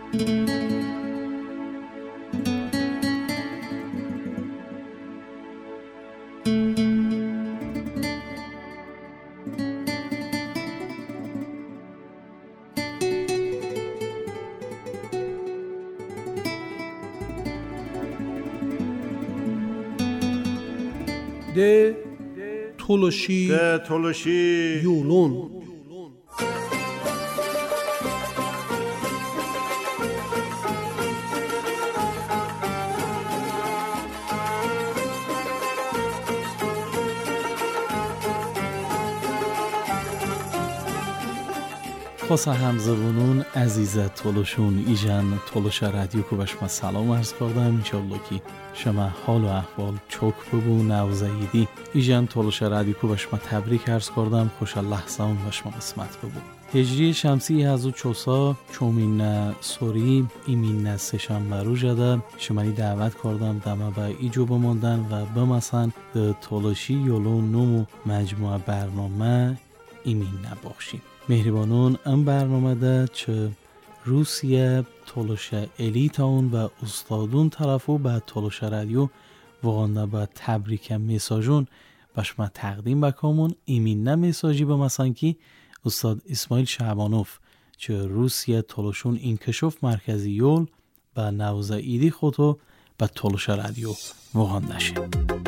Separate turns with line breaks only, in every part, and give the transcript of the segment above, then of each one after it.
ده تولشی یولون
خاصه همزبونون عزیزت تولشون ایجان تولش رادیو کو بشما سلام عرض کردم انشالله که شما حال و احوال چوک ببو نوزاییدی ایجان تولش رادیو کو بشما تبریک عرض کردم خوش لحظه اون بشما قسمت ببو هجری شمسی هزو چوسا چومین سوری ایمین سشنبه رو جده شماری دعوت کردم دمه به ایجو بماندن و بمسن ده تولشی یولون نومو مجموعه برنامه ایمین نباشیم مهربانون ام برنامه ده چه روسیه تولش الیتاون و استادون طرفو به تولش رادیو واقعا به تبریک میساجون بشما تقدیم بکامون ایمین میساجی به مثلا کی استاد اسماعیل شعبانوف چه روسیه تولشون اینکشوف مرکزی یول به نوزه ایدی خودو به تولش رادیو واقعا نشیم.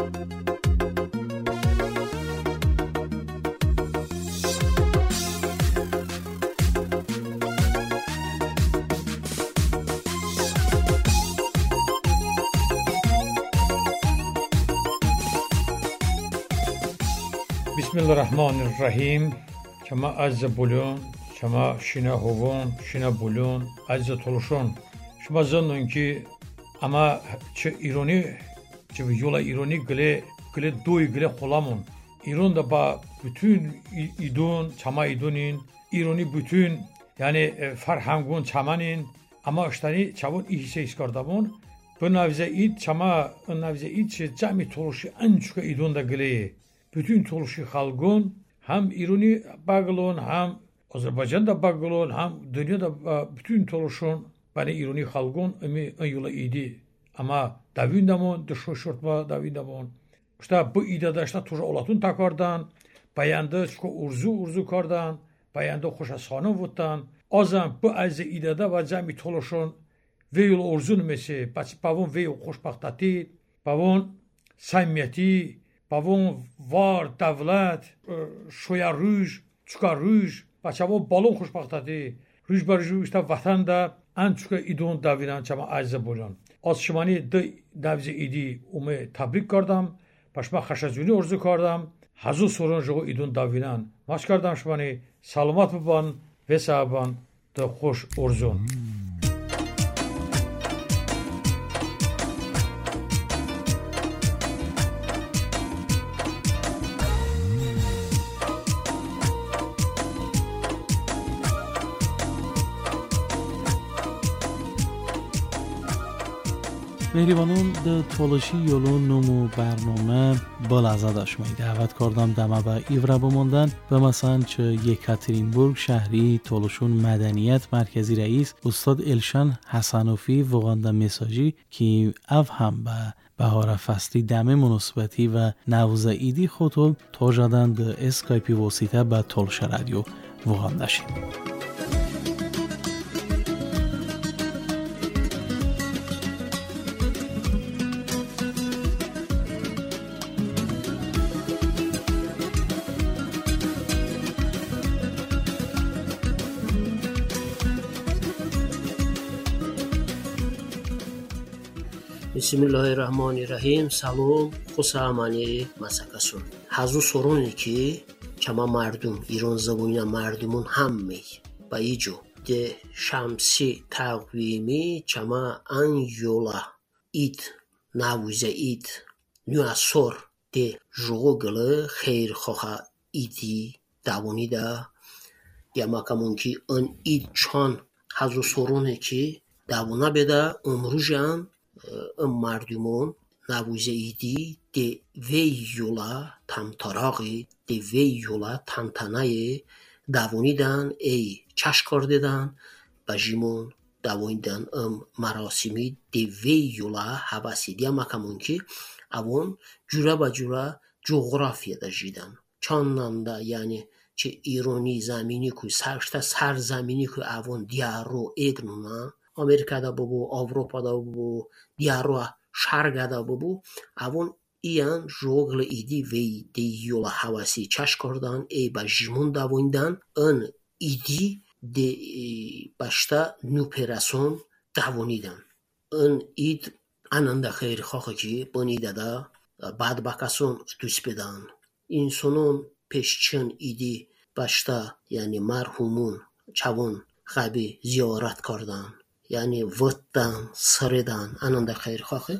بسم الله الرحمن الرحیم. شما از بولون شما شینا هوون شینا بولون از تولشون شما زنون که اما چه ایرانی چه یولا ایرانی گله دوی گله خلامون ایران da با bütün idun çama idun'in ironi bütün yani farhangun çamanin ama iştani çavun ihse iskardamon bu navze id çama navze id cami toluşi ançuka idun da gele bütün toluşi halgun hem ironi bağlon hem Azerbaycan'da bağlon hem dünyada bütün toluşun bana ironi halgun emi yola idi ama davindamon dışoşortma davindamon İşte bu idada işte tuja olatun takardan, bayanda çünkü urzu kardan, bayanda xoşasxana vutdan. Azam bu az idada ve cami toluşun ve yol urzun mesi, pavon ve xoşbaxtati, pavon samimiyeti, pavon var devlet, şoya ruj, çuka ruj, pavon balon xoşbaxtati, ruj barju işte vatanda an çuka idon davinan çama az bolan. Az şmani de davze idi ume tebrik kardam. Başma xaşazuni orzu kardam. Hazu sorun jogo idun davinan. Maş kardam şmani salamat buban ve sahaban da xoş orzun.
مهربانون ده تولشی یولون نومو برنامه بلازه داشمایی دعوت کردم دمه به ایوره بماندن به مثلا چه یکاترینبورگ شهری تولشون مدنیت مرکزی رئیس استاد الشن حسنوفی وغانده مساجی که او هم به بهار فصلی دمه مناسبتی و نوزه ایدی خودو تا جدن ده اسکایپی واسطه به تولش رادیو وغانده شیم.
بسم الله الرحمن الرحیم. سلام خوشامانی مسکسون. حضور سرونی که چما مردم ایران زبونی مردمون همه با ایجو ده شمسی تقویمی چما ان یولا ایت نوزه ایت نیاسور ده جوگله خیر خواه ایتی دوانی ده یا مکمون که ان ایت چان حضور سرونی که دوانه بده امروزن مردمون نوزه ایدی ده وی یولا تمتاراغی ده وی یولا تنتنای دوانیدن ای چش کردن بجیمون давоидан маросими девей юла ҳаваси диамакамон ки авон ҷура ба ҷура ҷуғрофия дажидан чоннанда яъне чи ирони замини ку саршта сарзамини ку авон диаро эгнуна Америкада бубу Авропада бубу диаро шаргада бубу авон иян жоғл иди вей ди юла ҳаваси чаш кордан ба жимун давоиндан ин иди де башта нуперасон давонидан ин ид ананда хейр хохи ки бонидада бадбакасон дуспедан инсонон пешчин иди башта яъне марҳумун чавон ғаби зиёрат кордан яъне вӯтдан сиридан ананда хейр хохи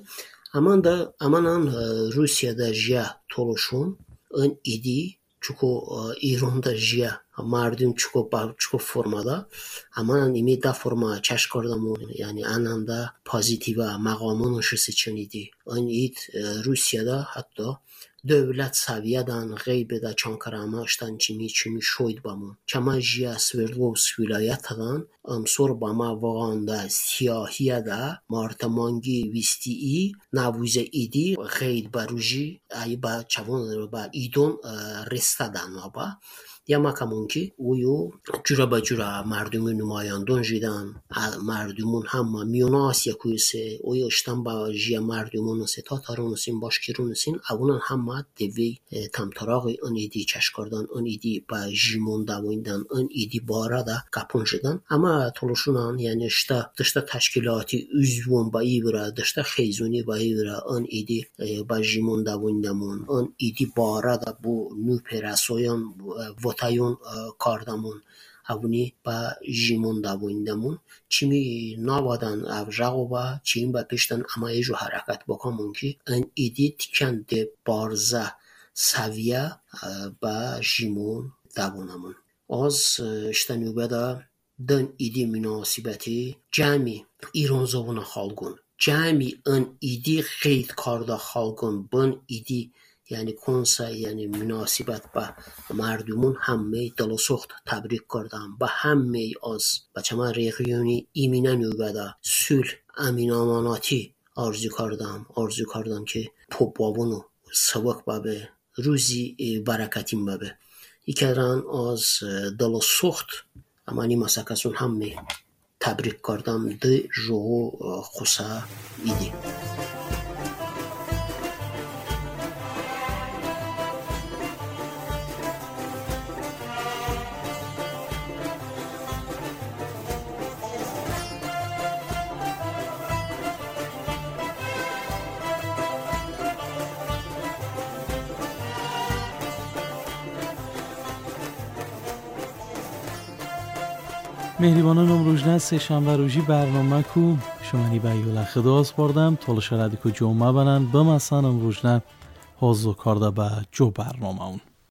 аманан Русияда жия толушун ин иди чуко Иронда жия мардум чуко формада аманан ими да форма чаш кардамун яъне ананда позитива мақомунуш сичиниди ин ид Русияда ҳатто дövlət səviyyədən qeybədə çankarama işdən kimi şoyd bamın. Çama jiya Sverdlovsk vilayətindən amsor bama vağanda siyahiyədə martamangi vistiyi navuzə idi qeyd baruji ayba çavon ba idon restadan aba یامکمون که اویو جورا با جورا مردم نمایندون جیدن مردمون هم میوناس یکویسه اویو اشتن با جیا مردمون سه تاتارونسین باشکیرونسین اونان هم دوی تمتراغی اون ایدی چش کردن اون ایدی با جیمون دویندن اون ایدی بارا دا کپون جیدن اما طولشونان یعنی دشتا تشکیلاتی üzvun با ایورا دشتا خیزونی با ایورا اون ایدی با جیمون دویندمون اون ایدی بارا دا بو نوپراسویان تایون کاردامون avuni ba jimon davindamon chimi navadan avjaqo ba chim ba pishtan amayeju harakat bakamun ki an edit kende barza saviya ba jimon davunamon az ishtanubada dan idi münasibati jami iron zavuna xalqun jami an idi qeyd karda xalqun bun idi یعنی کنسا یعنی مناسبت با مردمون همه دل و سخت تبریک کردم با همه از بچه من ریقیونی ایمینن یوگده سول امین آماناتی آرزو کردم که پوپاونو سبک بابه روزی برکتیم بابه یکران از دل و سخت امانی مسکسون همه تبریک کردم ده جو خوصا ایدی
مهریبانان امروزنه سه‌شنبه روزی برنامه کو شمانی به یولا خداست بردم طول شرده که جمعه بنن بمسان امروزنه حاضر کرده به جو برنامه اون